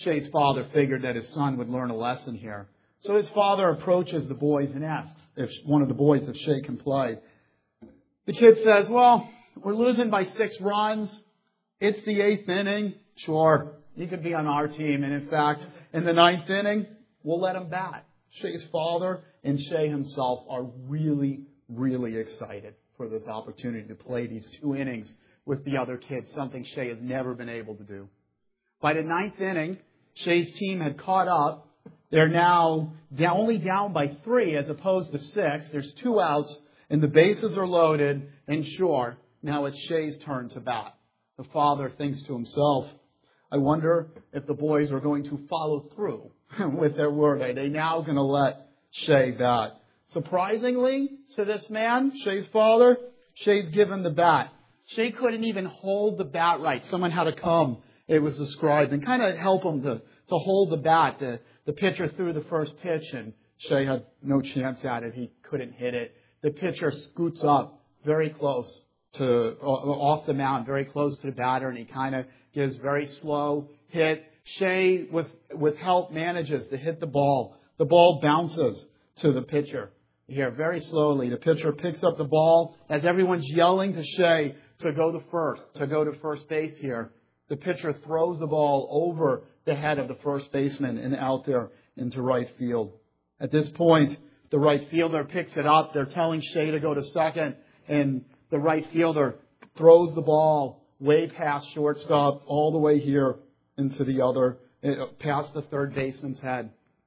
Shay's father figured that his son would learn a lesson here. So his father approaches the boys and asks if one of the boys, if Shay can play. The kid says, well, we're losing by 6 runs. It's the 8th inning. Sure, he could be on our team. And in fact, in the 9th inning, we'll let him bat. Shay's father and Shay himself are really, really excited for this opportunity to play these 2 innings with the other kids, something Shay has never been able to do. By the 9th inning, Shay's team had caught up. They're now only down by 3 as opposed to 6. There's 2 outs, and the bases are loaded. And sure, now it's Shay's turn to bat. The father thinks to himself, I wonder if the boys are going to follow through with their word. Are they now going to let Shay bat? Surprisingly to this man, Shay's father, Shay's given the bat. Shay couldn't even hold the bat right. Someone had to come, it was described, and kind of help him to hold the bat. The pitcher threw the first pitch, and Shay had no chance at it. He couldn't hit it. The pitcher scoots up very close off the mound, very close to the batter, and he kind of gives very slow hit. Shay, with help, manages to hit the ball. The ball bounces to the pitcher. Here, very slowly, the pitcher picks up the ball as everyone's yelling to Shay to go to first base here. The pitcher throws the ball over the head of the first baseman and out there into right field. At this point, the right fielder picks it up. They're telling Shay to go to second, and the right fielder throws the ball way past shortstop, all the way here into the other, past the third baseman's head.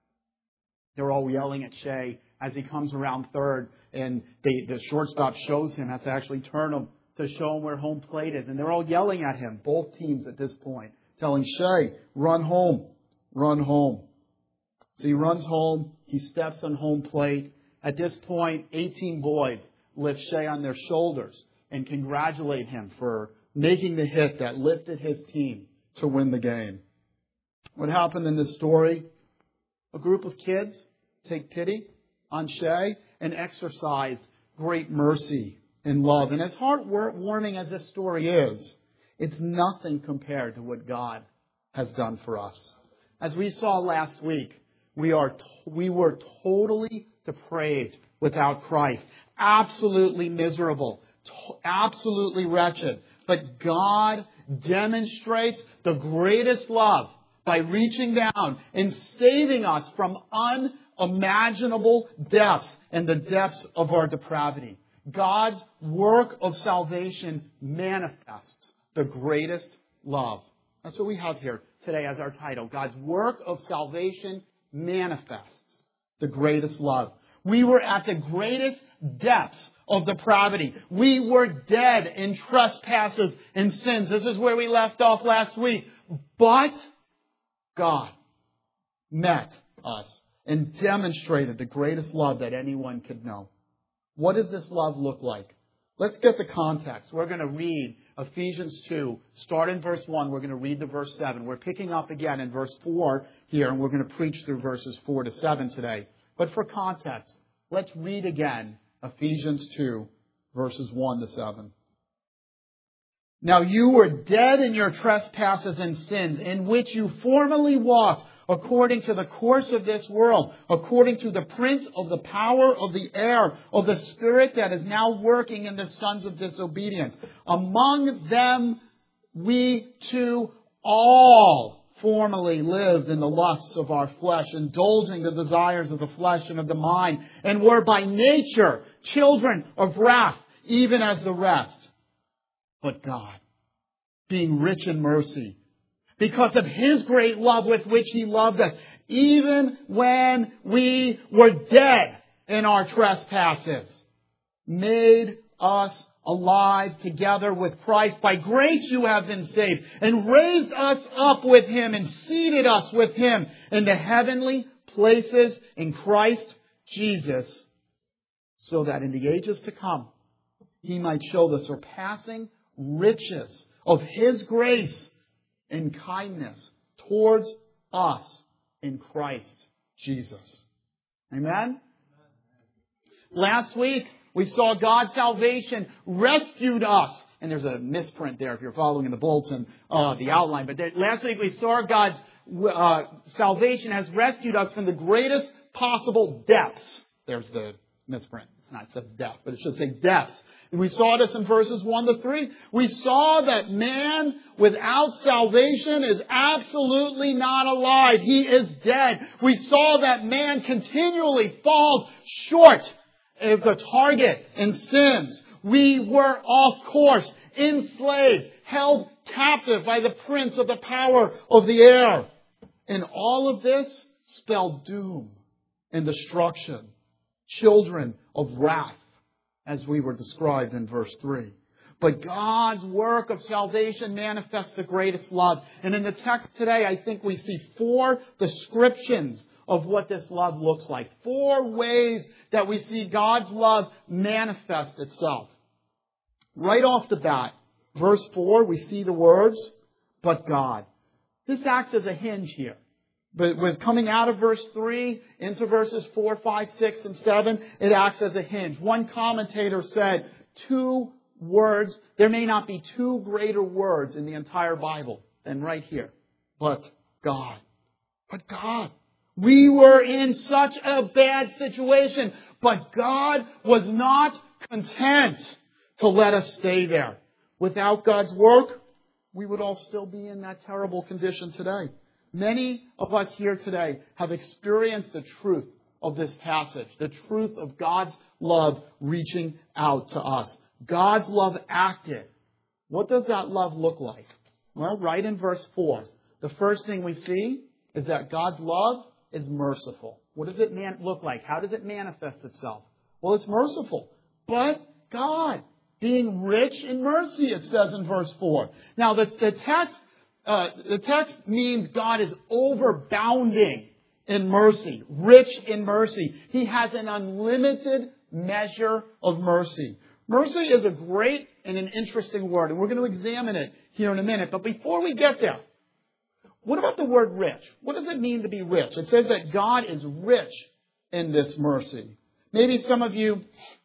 They're all yelling at Shay as he comes around third, and the shortstop shows him, has to actually turn him to show him where home plate is. And they're all yelling at him, both teams at this point, telling Shay, run home, run home. So he runs home. He steps on home plate. At this point, 18 boys lift Shay on their shoulders and congratulate him for making the hit that lifted his team to win the game. What happened in this story? A group of kids take pity on Shay and exercised great mercy and love. And as heartwarming as this story is, it's nothing compared to what God has done for us. As we saw last week, we were totally depraved without Christ. Absolutely miserable. Absolutely wretched. But God demonstrates the greatest love by reaching down and saving us from unimaginable depths and the depths of our depravity. God's work of salvation manifests the greatest love. That's what we have here today as our title. God's work of salvation manifests the greatest love. We were at the greatest depths of depravity. We were dead in trespasses and sins. This is where we left off last week. But God met us and demonstrated the greatest love that anyone could know. What does this love look like? Let's get the context. We're going to read Ephesians 2. Start in verse 1. We're going to read to verse 7. We're picking up again in verse 4 here, and we're going to preach through verses 4 to 7 today. But for context, let's read again Ephesians 2, verses 1 to 7. Now you were dead in your trespasses and sins, in which you formerly walked, according to the course of this world, according to the prince of the power of the air, of the spirit that is now working in the sons of disobedience. Among them we too all formerly lived in the lusts of our flesh, indulging the desires of the flesh and of the mind, and were by nature children of wrath, even as the rest. But God, being rich in mercy, because of His great love with which He loved us, even when we were dead in our trespasses, made us alive together with Christ. By grace you have been saved, and raised us up with Him, and seated us with Him in the heavenly places in Christ Jesus, so that in the ages to come He might show the surpassing riches of His grace and kindness towards us in Christ Jesus. Amen? Last week, we saw God's salvation rescued us. And there's a misprint there if you're following in the bulletin, the outline. But last week we saw God's salvation has rescued us from the greatest possible depths. There's the misprint. It's not, it says death, but it should say depths. And we saw this in verses 1 to 3. We saw that man without salvation is absolutely not alive. He is dead. We saw that man continually falls short of the target and sins. We were off course, enslaved, held captive by the prince of the power of the air. And all of this spelled doom and destruction. Children of wrath, as we were described in verse 3. But God's work of salvation manifests the greatest love. And in the text today, I think we see 4 descriptions of what this love looks like. 4 ways that we see God's love manifest itself. Right off the bat, verse 4, we see the words, but God. This acts as a hinge here. But with coming out of verse 3 into verses 4, 5, 6, and 7, it acts as a hinge. One commentator said 2 words, there may not be 2 greater words in the entire Bible than right here. But God. But God. We were in such a bad situation, but God was not content to let us stay there. Without God's work, we would all still be in that terrible condition today. Many of us here today have experienced the truth of this passage, the truth of God's love reaching out to us. God's love acted. What does that love look like? Well, right in verse 4, the first thing we see is that God's love is merciful. What does it look like? How does it manifest itself? Well, it's merciful. But God, being rich in mercy, it says in verse 4. Now, the text means God is overbounding in mercy, rich in mercy. He has an unlimited measure of mercy. Mercy is a great and an interesting word, and we're going to examine it here in a minute. But before we get there, what about the word rich? What does it mean to be rich? It says that God is rich in this mercy. Maybe some of you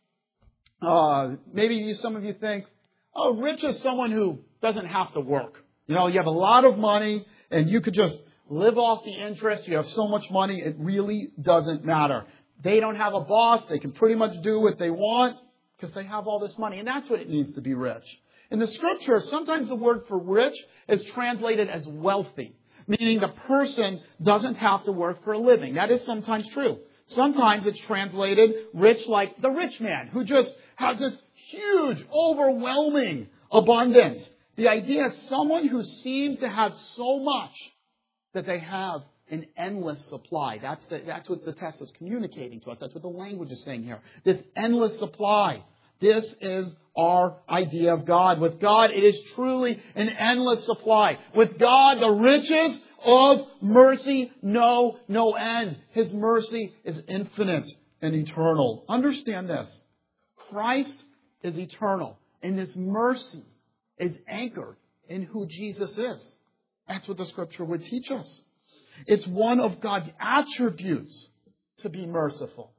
think, oh, rich is someone who doesn't have to work. You know, you have a lot of money and you could just live off the interest. You have so much money, it really doesn't matter. They don't have a boss. They can pretty much do what they want because they have all this money. And that's what it means to be rich. In the scripture, sometimes the word for rich is translated as wealthy, meaning the person doesn't have to work for a living. That is sometimes true. Sometimes it's translated rich like the rich man who just has this huge, overwhelming abundance. The idea is someone who seems to have so much that they have an endless supply. That's what the text is communicating to us. That's what the language is saying here. This endless supply. This is our idea of God. With God, it is truly an endless supply. With God, the riches of mercy know no end. His mercy is infinite and eternal. Understand this. Christ is eternal, and His mercy is anchored in who Jesus is. That's what the scripture would teach us. It's one of God's attributes to be merciful.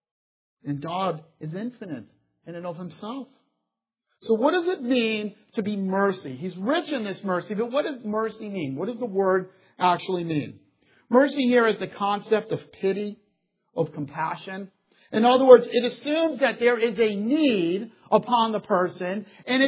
And God is infinite in and of Himself. So what does it mean to be mercy? He's rich in this mercy, but what does mercy mean? What does the word actually mean? Mercy here is the concept of pity, of compassion. In other words, it assumes that there is a need upon the person, and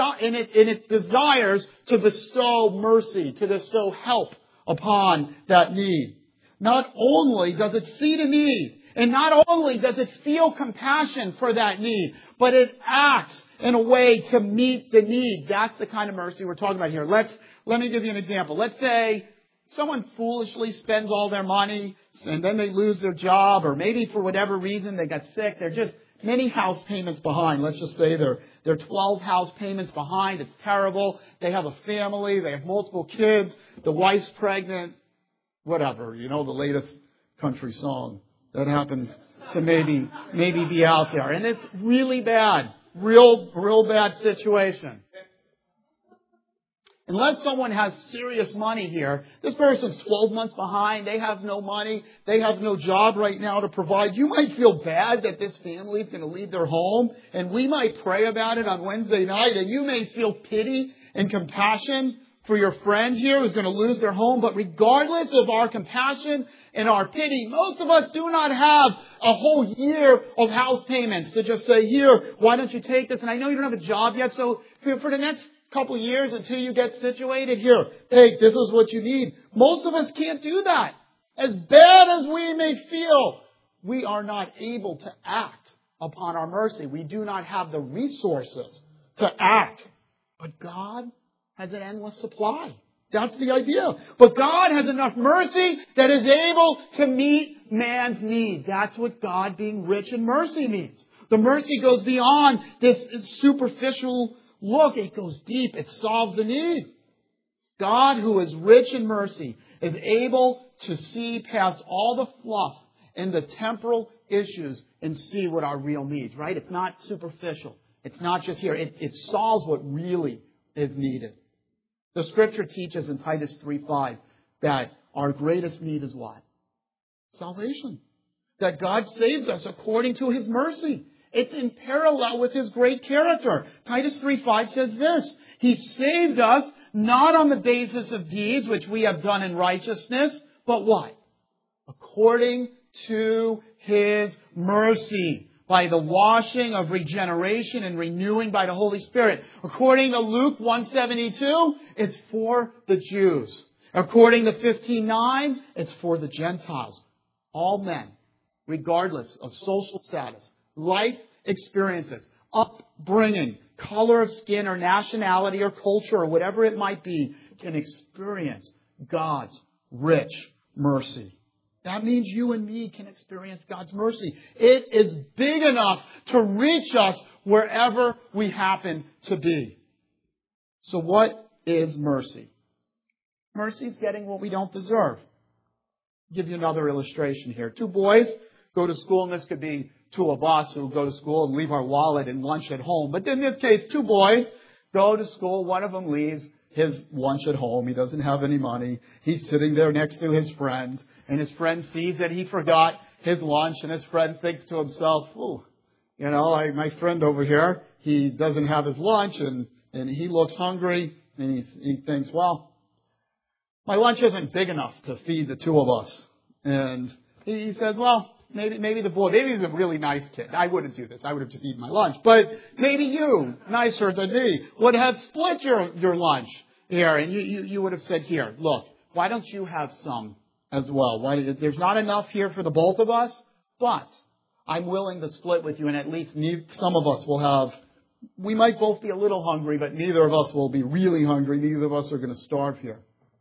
it desires to bestow mercy, to bestow help upon that need. Not only does it see the need, and not only does it feel compassion for that need, but it acts in a way to meet the need. That's the kind of mercy we're talking about here. Let me give you an example. Let's say someone foolishly spends all their money and then they lose their job, or maybe for whatever reason they got sick. They're just many house payments behind. Let's just say they're 12 house payments behind. It's terrible. They have a family. They have multiple kids. The wife's pregnant. Whatever, you know, the latest country song that happens to maybe be out there. And it's really bad. Real bad situation. Unless someone has serious money here, this person's 12 months behind, they have no money, they have no job right now to provide. You might feel bad that this family is going to leave their home, and we might pray about it on Wednesday night, and you may feel pity and compassion for your friend here who's going to lose their home. But regardless of our compassion and our pity, most of us do not have a whole year of house payments to just say, here, why don't you take this? And I know you don't have a job yet, so for the next couple of years until you get situated, here, take, this is what you need. Most of us can't do that. As bad as we may feel, we are not able to act upon our mercy. We do not have the resources to act. But God has an endless supply. That's the idea. But God has enough mercy that is able to meet man's need. That's what God being rich in mercy means. The mercy goes beyond this superficial look. It goes deep. It solves the need. God, who is rich in mercy, is able to see past all the fluff and the temporal issues and see what our real needs, right? It's not superficial. It's not just here. It solves what really is needed. The Scripture teaches in Titus 3:5 that our greatest need is what? Salvation. That God saves us according to His mercy. It's in parallel with His great character. Titus 3:5 says this: He saved us not on the basis of deeds which we have done in righteousness, but what? According to His mercy, by the washing of regeneration and renewing by the Holy Spirit. According to Luke 1:72, it's for the Jews. According to 15:9, it's for the Gentiles. All men, regardless of social status, life experiences, upbringing, color of skin or nationality or culture or whatever it might be, can experience God's rich mercy. That means you and me can experience God's mercy. It is big enough to reach us wherever we happen to be. So what is mercy? Mercy is getting what we don't deserve. I'll give you another illustration here. Two boys go to school, and this could be two of us who go to school and leave our wallet and lunch at home. But in this case, two boys go to school. One of them leaves his lunch at home. He doesn't have any money. He's sitting there next to his friend, and his friend sees that he forgot his lunch, and his friend thinks to himself, "Ooh, my friend over here, he doesn't have his lunch, and he looks hungry," and he thinks, "Well, my lunch isn't big enough to feed the two of us." And he says, "Well, maybe the boy, maybe he's a really nice kid. I wouldn't do this. I would have just eaten my lunch. But maybe you, nicer than me, would have split your lunch here, and you would have said, here, look, why don't you have some as well? There's not enough here for the both of us, but I'm willing to split with you, and at least some of us will have, we might both be a little hungry, but neither of us will be really hungry. Neither of us are going to starve here."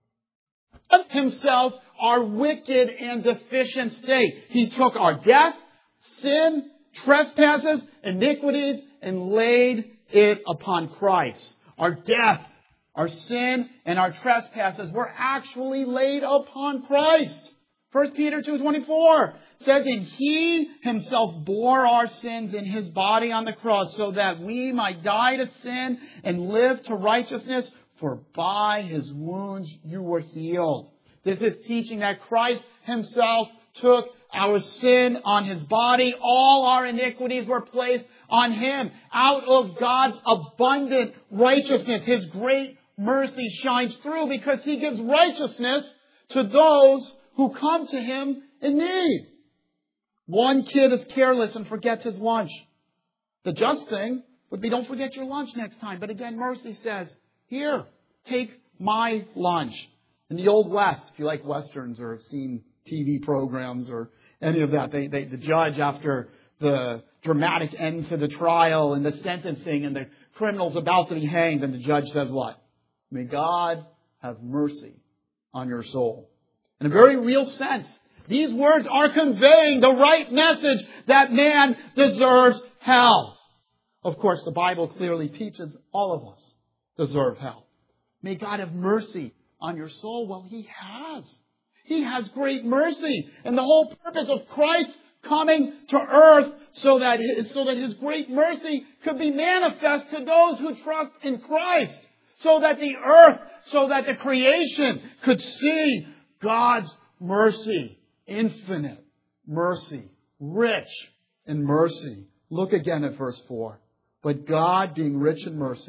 God Himself, our wicked and deficient state. He took our death, sin, trespasses, iniquities, and laid it upon Christ. Our death, our sin, and our trespasses were actually laid upon Christ. 1 Peter 2:24 says that He Himself bore our sins in His body on the cross so that we might die to sin and live to righteousness, for by His wounds you were healed. This is teaching that Christ Himself took our sin on His body. All our iniquities were placed on Him. Out of God's abundant righteousness, His great mercy shines through because He gives righteousness to those who come to Him in need. One kid is careless and forgets his lunch. The just thing would be, don't forget your lunch next time. But again, mercy says, here, take my lunch. In the Old West, if you like Westerns or have seen TV programs or any of that, the judge, after the dramatic end to the trial and the sentencing and the criminal's about to be hanged, and the judge says what? May God have mercy on your soul. In a very real sense, these words are conveying the right message that man deserves hell. Of course, the Bible clearly teaches all of us deserve hell. May God have mercy on your soul. Well, He has. He has great mercy. And the whole purpose of Christ coming to earth so that His great mercy could be manifest to those who trust in Christ. So that the earth, so that the creation could see God's mercy. Infinite mercy. Rich in mercy. Look again at verse 4. But God, being rich in mercy,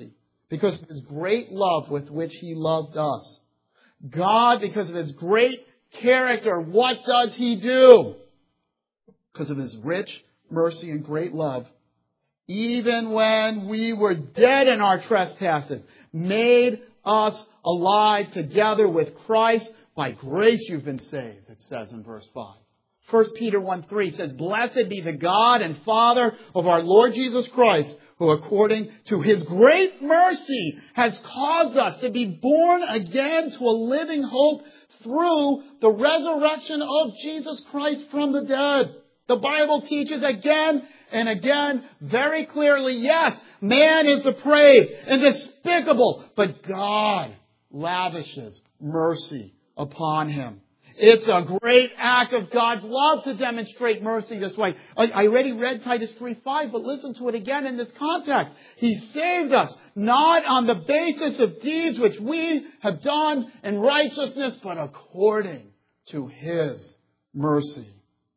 because of His great love with which He loved us. God, because of His great character, what does He do? Because of His rich mercy and great love, even when we were dead in our trespasses, made us alive together with Christ. By grace you've been saved, it says in verse 5. 1 Peter 1:3 says, Blessed be the God and Father of our Lord Jesus Christ, who according to His great mercy has caused us to be born again to a living hope through the resurrection of Jesus Christ from the dead. The Bible teaches again and again very clearly, yes, man is depraved and despicable, but God lavishes mercy upon him. It's a great act of God's love to demonstrate mercy this way. I already read Titus 3:5, but listen to it again in this context. He saved us not on the basis of deeds which we have done in righteousness, but according to His mercy.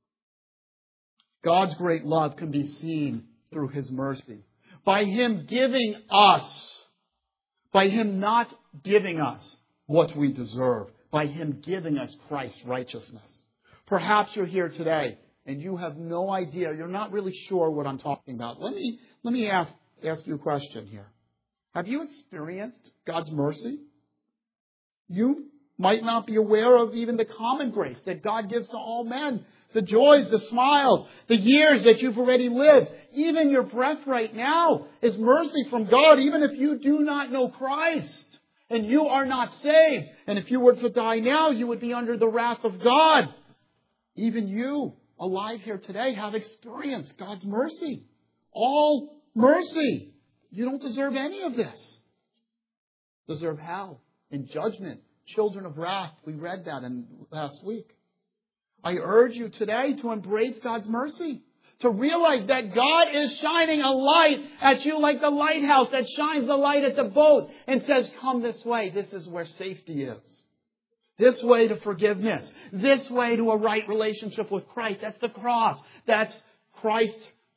God's great love can be seen through His mercy. By Him giving us, by Him not giving us what we deserve, by Him giving us Christ's righteousness. Perhaps you're here today and you have no idea, you're not really sure what I'm talking about. Let me ask you a question here. Have you experienced God's mercy? You might not be aware of even the common grace that God gives to all men. The joys, the smiles, the years that you've already lived. Even your breath right now is mercy from God, even if you do not know Christ. And you are not saved. And if you were to die now, you would be under the wrath of God. Even you, alive here today, have experienced God's mercy. All mercy. You don't deserve any of this. Deserve hell and judgment. Children of wrath. We read that last week. I urge you today to embrace God's mercy. To realize that God is shining a light at you like the lighthouse that shines the light at the boat and says, come this way. This is where safety is. This way to forgiveness. This way to a right relationship with Christ. That's the cross. That's Christ,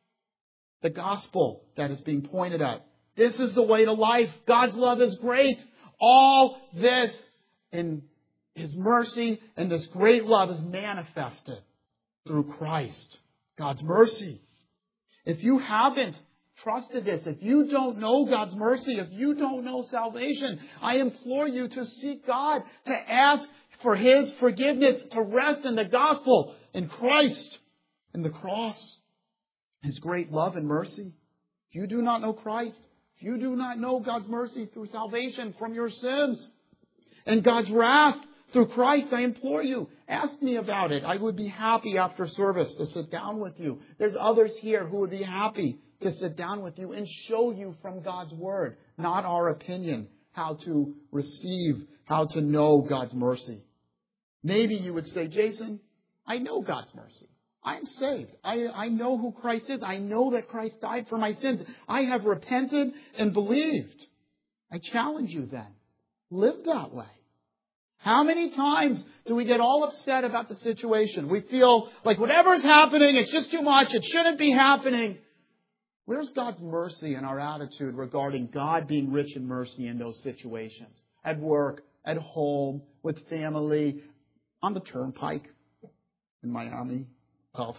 the gospel that is being pointed at. This is the way to life. God's love is great. All this in His mercy and this great love is manifested through Christ. God's mercy. If you haven't trusted this, if you don't know God's mercy, if you don't know salvation, I implore you to seek God, to ask for His forgiveness, to rest in the gospel, in Christ, in the cross, His great love and mercy. If you do not know Christ, if you do not know God's mercy through salvation from your sins and God's wrath through Christ, I implore you, ask me about it. I would be happy after service to sit down with you. There's others here who would be happy to sit down with you and show you from God's Word, not our opinion, how to receive, how to know God's mercy. Maybe you would say, Jason, I know God's mercy. I'm saved. I know who Christ is. I know that Christ died for my sins. I have repented and believed. I challenge you then. Live that way. How many times do we get all upset about the situation? We feel like whatever's happening, it's just too much. It shouldn't be happening. Where's God's mercy in our attitude regarding God being rich in mercy in those situations? At work, at home, with family, on the turnpike in Miami. Oh.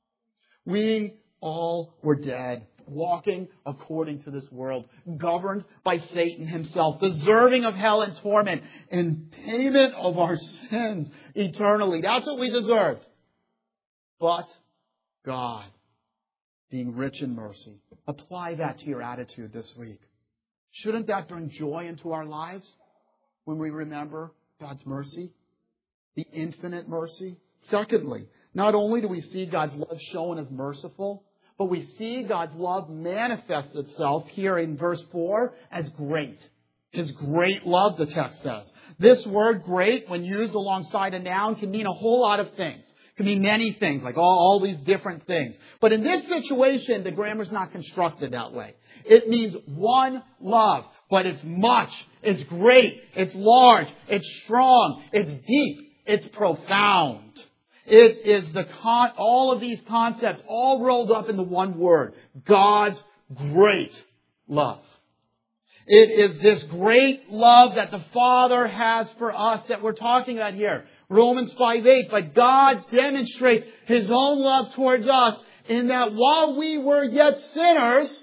We all were dead, walking according to this world, governed by Satan himself, deserving of hell and torment, and payment of our sins eternally. That's what we deserved. But God, being rich in mercy, apply that to your attitude this week. Shouldn't that bring joy into our lives when we remember God's mercy, the infinite mercy? Secondly, not only do we see God's love shown as merciful, but we see God's love manifest itself here in verse 4 as great. His great love, the text says. This word great, when used alongside a noun, can mean a whole lot of things. It can mean many things, like all these different things. But in this situation, the grammar's not constructed that way. It means one love, but it's much, it's great, it's large, it's strong, it's deep, it's profound. It is all of these concepts all rolled up into one word. God's great love. It is this great love that the Father has for us that we're talking about here. Romans 5:8. But God demonstrates His own love towards us in that while we were yet sinners,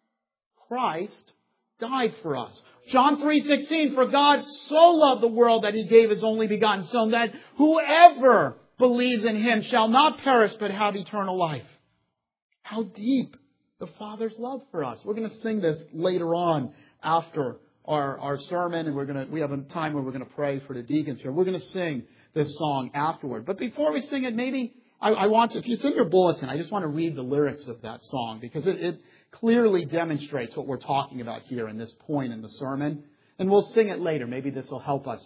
Christ died for us. John 3:16. For God so loved the world that He gave His only begotten Son, that whoever believes in Him shall not perish but have eternal life. How deep the Father's love for us. We're going to sing this later on after our sermon, and we have a time where we're going to pray for the deacons here. We're going to sing this song afterward. But before we sing it, maybe I want to, if it's in your bulletin, I just want to read the lyrics of that song because it clearly demonstrates what we're talking about here in this point in the sermon. And we'll sing it later. Maybe this will help us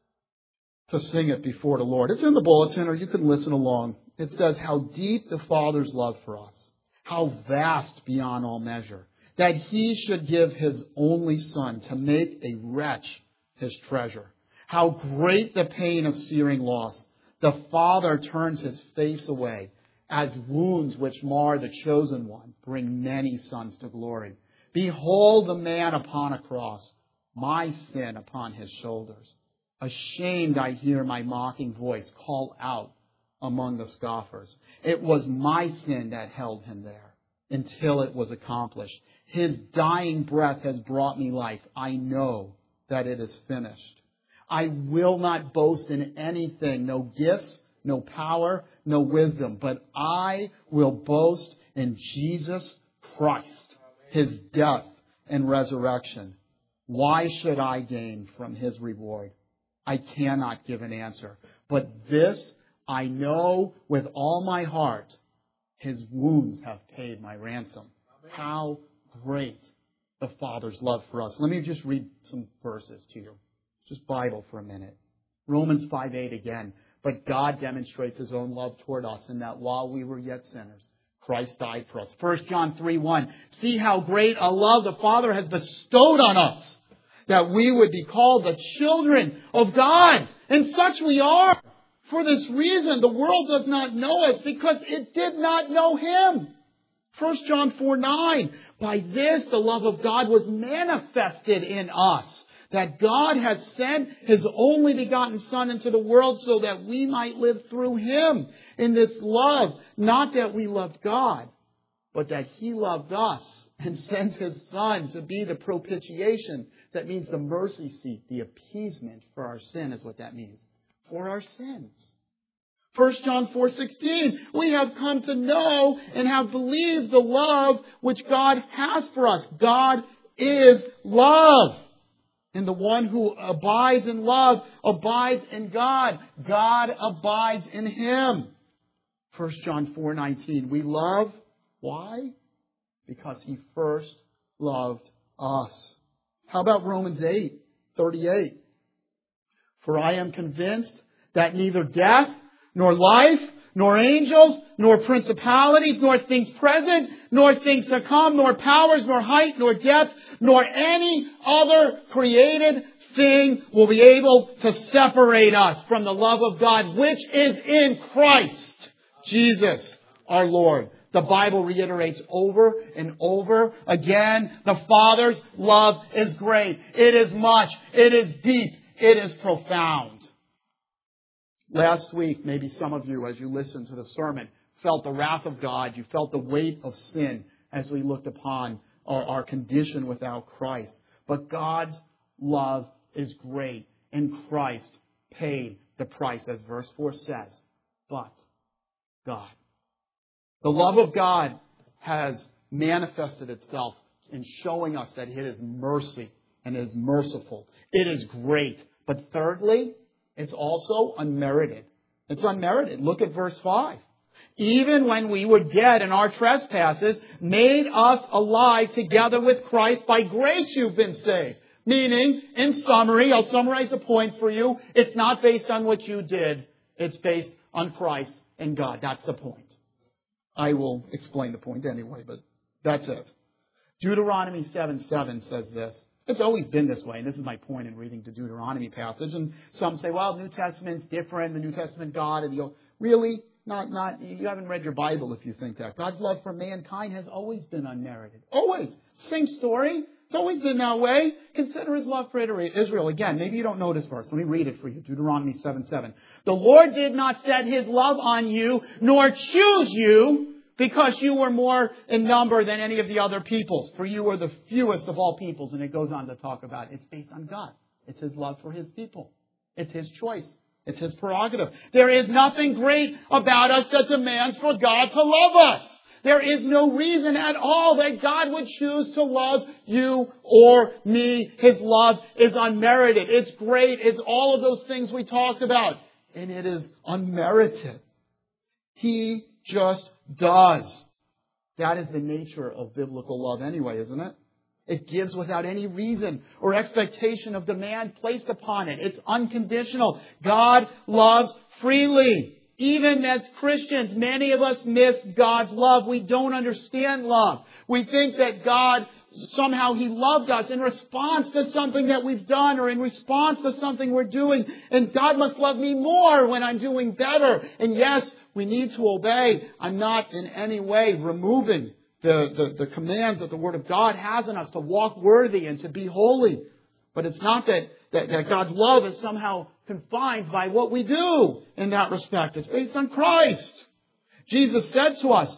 to sing it before the Lord. It's in the bulletin, or you can listen along. It says, how deep the Father's love for us, how vast beyond all measure, that He should give His only Son to make a wretch His treasure. How great the pain of searing loss. The Father turns His face away, as wounds which mar the chosen one bring many sons to glory. Behold the man upon a cross, my sin upon His shoulders. Ashamed I hear my mocking voice call out among the scoffers. It was my sin that held Him there until it was accomplished. His dying breath has brought me life. I know that it is finished. I will not boast in anything, no gifts, no power, no wisdom, but I will boast in Jesus Christ, His death and resurrection. Why should I gain from His reward? I cannot give an answer. But this I know with all my heart, His wounds have paid my ransom. How great the Father's love for us. Let me just read some verses to you. Just Bible for a minute. Romans 5:8 again. But God demonstrates His own love toward us in that while we were yet sinners, Christ died for us. 1 John 3:1. See how great a love the Father has bestowed on us, that we would be called the children of God. And such we are. For this reason, the world does not know us because it did not know Him. 1 John 4:9. By this, the love of God was manifested in us, that God had sent His only begotten Son into the world so that we might live through Him. In this love, not that we loved God, but that He loved us and sent His Son to be the propitiation. That means the mercy seat, the appeasement for our sin is what that means. For our sins. 1 John 4:16, we have come to know and have believed the love which God has for us. God is love. And the one who abides in love abides in God. God abides in Him. 1 John 4:19, we love. Why? Because He first loved us. How about Romans 8:38? For I am convinced that neither death, nor life, nor angels, nor principalities, nor things present, nor things to come, nor powers, nor height, nor depth, nor any other created thing will be able to separate us from the love of God, which is in Christ Jesus our Lord. The Bible reiterates over and over again, the Father's love is great. It is much. It is deep. It is profound. Last week, maybe some of you, as you listened to the sermon, felt the wrath of God. You felt the weight of sin as we looked upon our condition without Christ. But God's love is great, and Christ paid the price, as verse 4 says. But God. The love of God has manifested itself in showing us that it is mercy and is merciful. It is great. But thirdly, it's also unmerited. It's unmerited. Look at verse 5. Even when we were dead in our trespasses, made us alive together with Christ. By grace you've been saved. Meaning, in summary, I'll summarize the point for you. It's not based on what you did. It's based on Christ and God. That's the point. I will explain the point anyway, but that's it. Deuteronomy 7:7 says this. It's always been this way, and this is my point in reading the Deuteronomy passage. And some say, well, the New Testament's different, the New Testament God, and you go, really? Not, you haven't read your Bible if you think that. God's love for mankind has always been unmerited. Always. Same story. It's always been that way. Consider his love for Israel. Again, maybe you don't know this verse. Let me read it for you. Deuteronomy 7:7. The Lord did not set his love on you, nor choose you, because you were more in number than any of the other peoples. For you were the fewest of all peoples. And it goes on to talk about it. It's based on God. It's his love for his people. It's his choice. It's his prerogative. There is nothing great about us that demands for God to love us. There is no reason at all that God would choose to love you or me. His love is unmerited. It's great. It's all of those things we talked about. And it is unmerited. He just does. That is the nature of biblical love anyway, isn't it? It gives without any reason or expectation of demand placed upon it. It's unconditional. God loves freely. Even as Christians, many of us miss God's love. We don't understand love. We think that God, somehow He loved us in response to something that we've done or in response to something we're doing. And God must love me more when I'm doing better. And yes, we need to obey. I'm not in any way removing the commands that the Word of God has in us to walk worthy and to be holy. But it's not that God's love is somehow confined by what we do in that respect. It's based on Christ. Jesus said to us,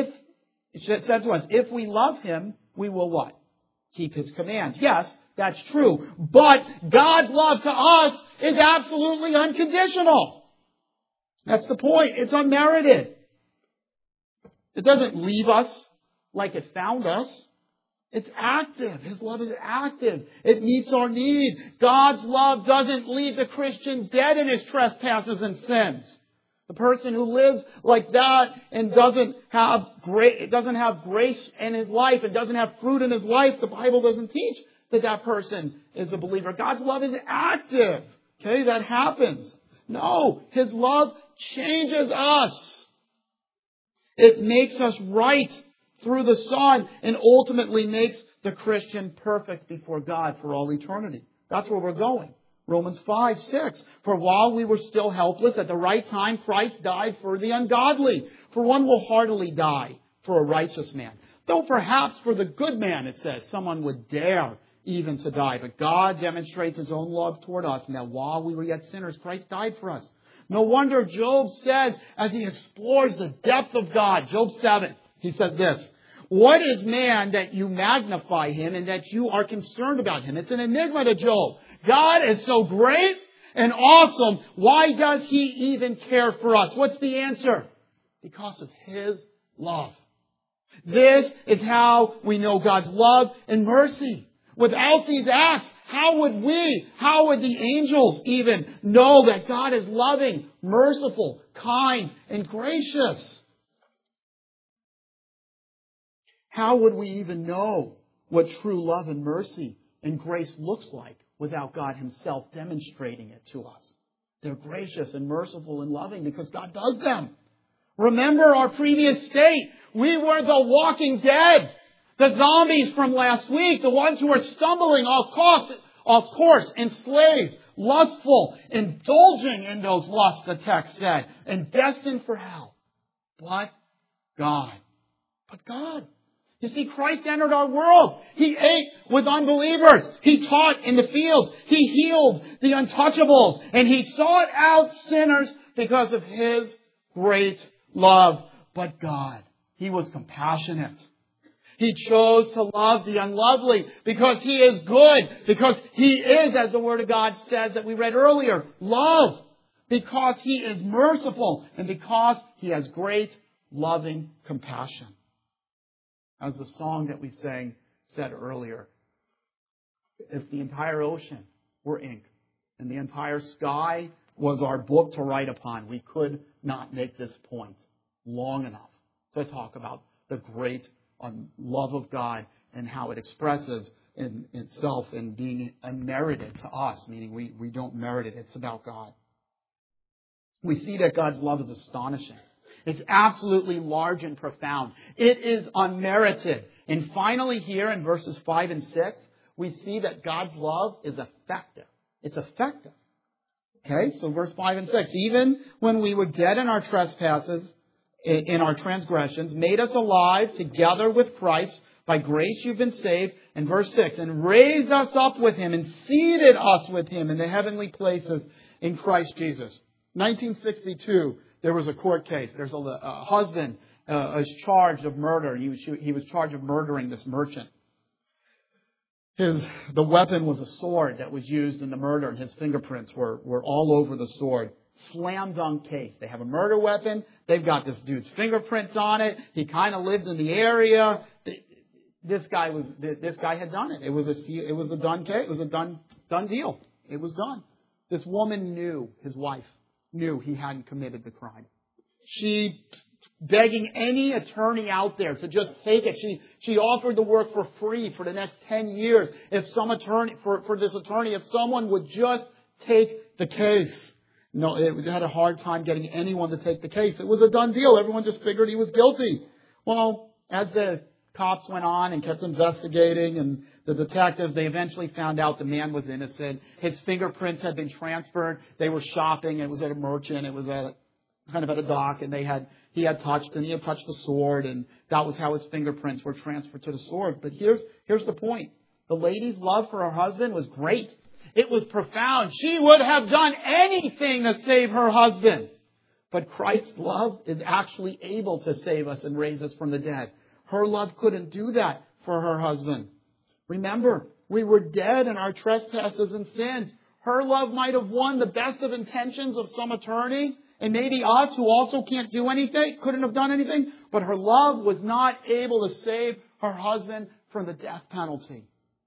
if we love Him, we will what? Keep His commands. Yes, that's true. But God's love to us is absolutely unconditional. That's the point. It's unmerited. It doesn't leave us like it found us. It's active. His love is active. It meets our need. God's love doesn't leave the Christian dead in his trespasses and sins. The person who lives like that and doesn't have grace in his life and doesn't have fruit in his life, the Bible doesn't teach that person is a believer. God's love is active. Okay, that happens. No, His love changes us. It makes us right through the Son and ultimately makes the Christian perfect before God for all eternity. That's where we're going. Romans 5:6. For while we were still helpless, at the right time Christ died for the ungodly. For one will heartily die for a righteous man. Though perhaps for the good man, it says, someone would dare even to die. But God demonstrates His own love toward us, and that while we were yet sinners, Christ died for us. No wonder Job says, as he explores the depth of God, Job 7, he says this, what is man that you magnify him and that you are concerned about him? It's an enigma to Job. God is so great and awesome. Why does He even care for us? What's the answer? Because of His love. This is how we know God's love and mercy. Without these acts, how would the angels even know that God is loving, merciful, kind, and gracious? How would we even know what true love and mercy and grace looks like without God Himself demonstrating it to us? They're gracious and merciful and loving because God does them. Remember our previous state. We were the walking dead. The zombies from last week, the ones who are stumbling off course, enslaved, lustful, indulging in those lusts, the text said, and destined for hell. But God. You see, Christ entered our world. He ate with unbelievers. He taught in the fields. He healed the untouchables. And He sought out sinners because of His great love. But God, He was compassionate. He chose to love the unlovely because He is good. Because He is, as the Word of God says that we read earlier, love. Because He is merciful. And because He has great loving compassion. As the song that we sang said earlier, if the entire ocean were ink and the entire sky was our book to write upon, we could not make this point long enough to talk about the great love of God and how it expresses in itself in being unmerited to us, meaning we don't merit it. It's about God. We see that God's love is astonishing. It's absolutely large and profound. It is unmerited. And finally here in verses 5 and 6, we see that God's love is effective. It's effective. Okay, so verse 5 and 6. Even when we were dead in our trespasses, in our transgressions, made us alive together with Christ. By grace you've been saved. And verse 6, and raised us up with Him and seated us with Him in the heavenly places in Christ Jesus. 1962, there was a court case. There's a husband is charged of murder. He was charged of murdering this merchant. The weapon was a sword that was used in the murder, and his fingerprints were all over the sword. Slam dunk case. They have a murder weapon. They've got this dude's fingerprints on it. He kind of lived in the area. This guy had done it. It was a done case. It was a done deal. It was done. This woman his wife knew he hadn't committed the crime. She begging any attorney out there to just take it. She offered the work for free for the next 10 years. If some attorney, for this attorney, if someone would just take the case. No, it had a hard time getting anyone to take the case. It was a done deal. Everyone just figured he was guilty. Well, as the cops went on and kept investigating, and the detectives, they eventually found out the man was innocent. His fingerprints had been transferred. They were shopping. It was at a merchant. It was kind of at a dock, and he had touched the sword, and that was how his fingerprints were transferred to the sword. But here's the point. The lady's love for her husband was great. It was profound. She would have done anything to save her husband. But Christ's love is actually able to save us and raise us from the dead. Her love couldn't do that for her husband. Remember, we were dead in our trespasses and sins. Her love might have won the best of intentions of some attorney, and maybe us who also can't do anything, couldn't have done anything, but her love was not able to save her husband from the death penalty.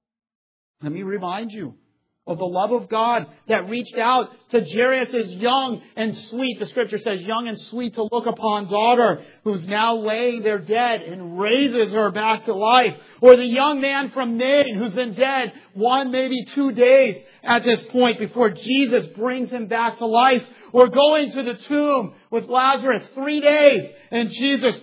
Let me remind you of the love of God that reached out to Jairus' young and sweet, the scripture says, young and sweet to look upon daughter who's now laying there dead and raises her back to life. Or the young man from Nain who's been dead 1, maybe 2 days at this point before Jesus brings him back to life. Or going to the tomb with Lazarus 3 days and Jesus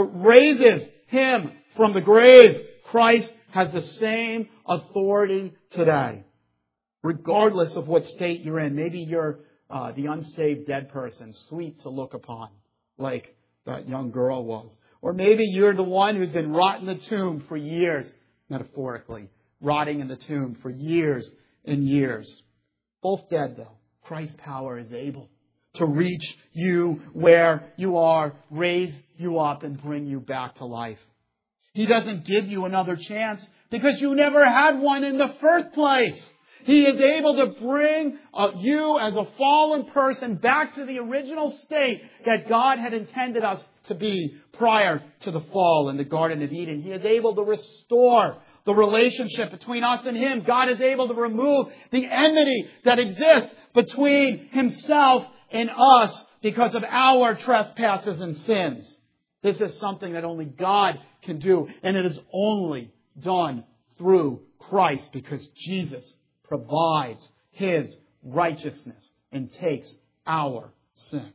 raises him from the grave. Christ has the same authority today. Regardless of what state you're in. Maybe you're the unsaved dead person, sweet to look upon, like that young girl was. Or maybe you're the one who's been rotting in the tomb for years, metaphorically, rotting in the tomb for years and years. Both dead, though. Christ's power is able to reach you where you are, raise you up, and bring you back to life. He doesn't give you another chance because you never had one in the first place. He is able to bring you as a fallen person back to the original state that God had intended us to be prior to the fall in the Garden of Eden. He is able to restore the relationship between us and Him. God is able to remove the enmity that exists between Himself and us because of our trespasses and sins. This is something that only God can do, and it is only done through Christ because Jesus provides His righteousness and takes our sin.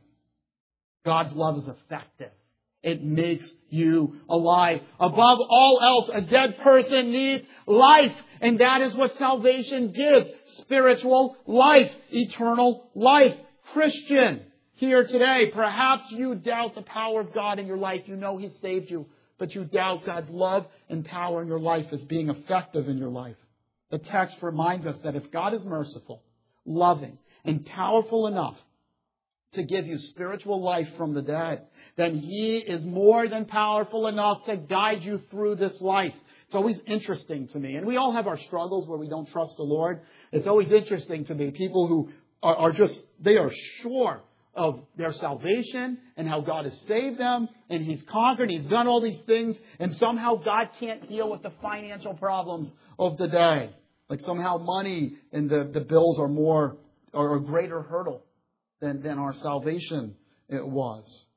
God's love is effective. It makes you alive. Above all else, a dead person needs life. And that is what salvation gives. Spiritual life. Eternal life. Christian, here today, perhaps you doubt the power of God in your life. You know He saved you, but you doubt God's love and power in your life as being effective in your life. The text reminds us that if God is merciful, loving, and powerful enough to give you spiritual life from the dead, then He is more than powerful enough to guide you through this life. It's always interesting to me, and we all have our struggles where we don't trust the Lord. It's always interesting to me, people who they are sure of their salvation and how God has saved them and He's conquered, He's done all these things, and somehow God can't deal with the financial problems of the day. Like somehow money and the bills are a greater hurdle than our salvation it was.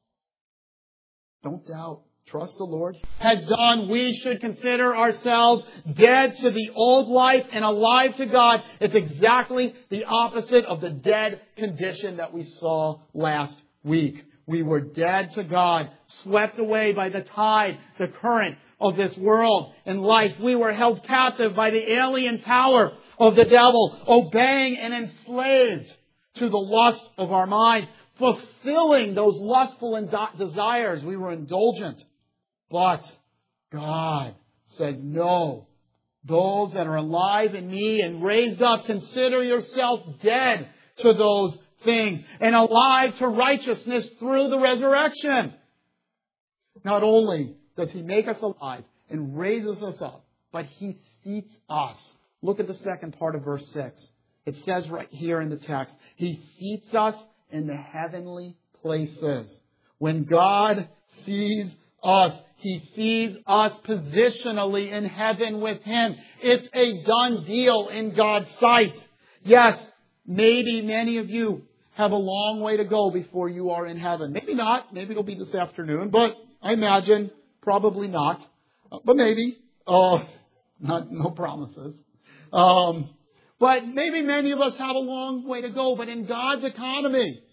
Don't doubt. Trust the Lord. Has done, we should consider ourselves dead to the old life and alive to God. It's exactly the opposite of the dead condition that we saw last week. We were dead to God, swept away by the tide, the current of this world and life. We were held captive by the alien power of the devil, obeying and enslaved to the lust of our minds, fulfilling those lustful desires. We were indulgent. But God says, no. Those that are alive in me and raised up, consider yourself dead to those things and alive to righteousness through the resurrection. Not only does He make us alive and raises us up, but He seats us. Look at the second part of verse 6. It says right here in the text, He seats us in the heavenly places. When God sees us, He sees us positionally in heaven with Him. It's a done deal in God's sight. Yes, maybe many of you have a long way to go before you are in heaven. Maybe not. Maybe it'll be this afternoon, but I imagine probably not. But maybe. No promises. But maybe many of us have a long way to go. But in God's economy,